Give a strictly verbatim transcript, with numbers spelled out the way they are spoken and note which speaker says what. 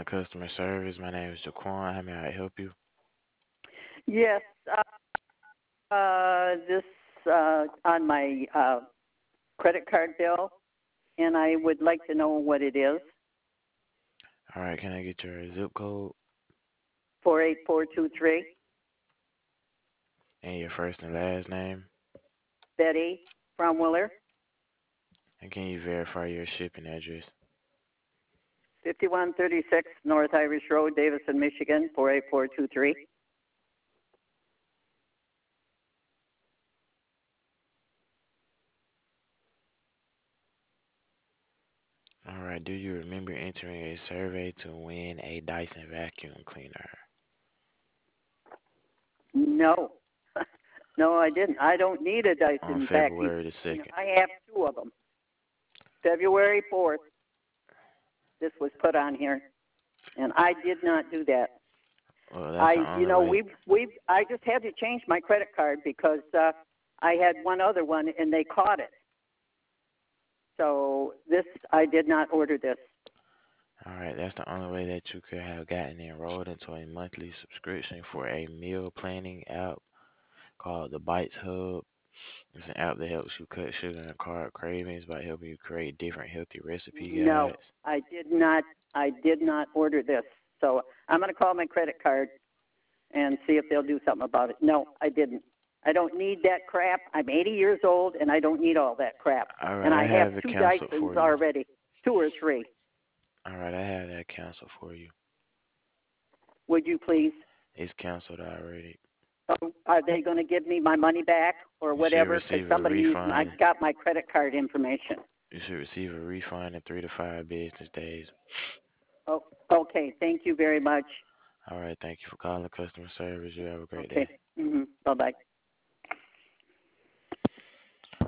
Speaker 1: calling customer service. My name is Jaquan. How may I help you?
Speaker 2: Yes, uh, this uh, on my uh, credit card bill, and I would like to know what it is.
Speaker 1: All right, can I get your zip code
Speaker 2: Four eight four two three.
Speaker 1: and your first and last name?
Speaker 2: Betty Fromwiller,
Speaker 1: And can you verify your shipping address?
Speaker 2: fifty-one thirty-six North Irish Road, Davison, Michigan, four eight four two three.
Speaker 1: All right, do you remember entering a survey to win a Dyson vacuum cleaner?
Speaker 2: No, no, I didn't. I don't need a
Speaker 1: On
Speaker 2: Dyson vacuum
Speaker 1: February the
Speaker 2: cleaner.
Speaker 1: second.
Speaker 2: I have two of them. February fourth, this was put on here, and I did not do that.
Speaker 1: Well, that's the
Speaker 2: I, you
Speaker 1: only
Speaker 2: know,
Speaker 1: way.
Speaker 2: we've, we've, I just had to change my credit card because uh, I had one other one and they caught it. So this, I did not order this.
Speaker 1: All right, that's the only way that you could have gotten enrolled into a monthly subscription for a meal planning app called the Bites Hub. It's an app that helps you cut sugar and carb cravings by helping you create different healthy recipe
Speaker 2: No,
Speaker 1: guides.
Speaker 2: I did not, I did not order this. So I'm going to call my credit card and see if they'll do something about it. No, I didn't. I don't need that crap. I'm eighty years old and I don't need all that crap.
Speaker 1: All right,
Speaker 2: And
Speaker 1: I
Speaker 2: I have
Speaker 1: have it
Speaker 2: two
Speaker 1: canceled
Speaker 2: Dysons
Speaker 1: for you.
Speaker 2: already, two or three.
Speaker 1: All right, I have that canceled for you.
Speaker 2: Would you please?
Speaker 1: It's canceled already.
Speaker 2: So are they going to give me my money back or
Speaker 1: You should
Speaker 2: whatever? Because
Speaker 1: receive a
Speaker 2: somebody, I
Speaker 1: refund.
Speaker 2: got my credit card information.
Speaker 1: You should receive a refund in three to five business days.
Speaker 2: Oh, okay. Thank you very much.
Speaker 1: All right, thank you for calling customer service. You have a great day.
Speaker 2: Okay. Mm-hmm. Bye bye.